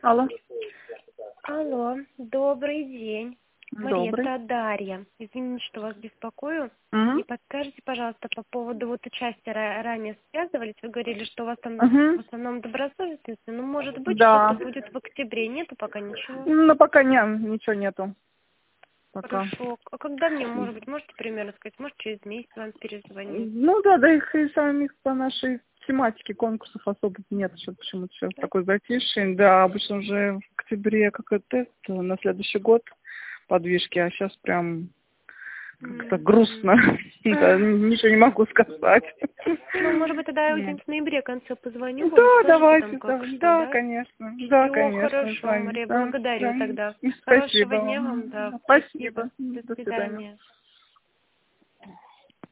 Алло. Алло, добрый день. Мария, Добрый. это Дарья. Извините, что вас беспокою. Мгм. Не подскажете, пожалуйста, по поводу вот участия ранее связывались? Вы говорили, что у вас там Мгм. в основном добросовестность. Ну, может быть, Да. что-то будет в октябре. Нету пока ничего? Ну, пока ничего нету. Пока. Хорошо. А когда мне, может быть, можете примерно сказать? Может, через месяц вам перезвонить? Ну да, да их и самих по нашей тематике конкурсов особо нет. Сейчас почему-то сейчас Да? такой затишье. Да, обычно уже в октябре как тест на следующий год подвижки, а сейчас прям как-то грустно. Да, ничего не могу сказать. Ну, может быть, тогда я где-нибудь в ноябре конце позвоню вам, Да, скажите там давайте, как да, что, да, да? конечно, да, Всего конечно, с хорошо, вами, Мария, да, благодарю да. тогда. Спасибо Хорошего дня вам. вам, да, спасибо. Спасибо, До до свидания. свидания.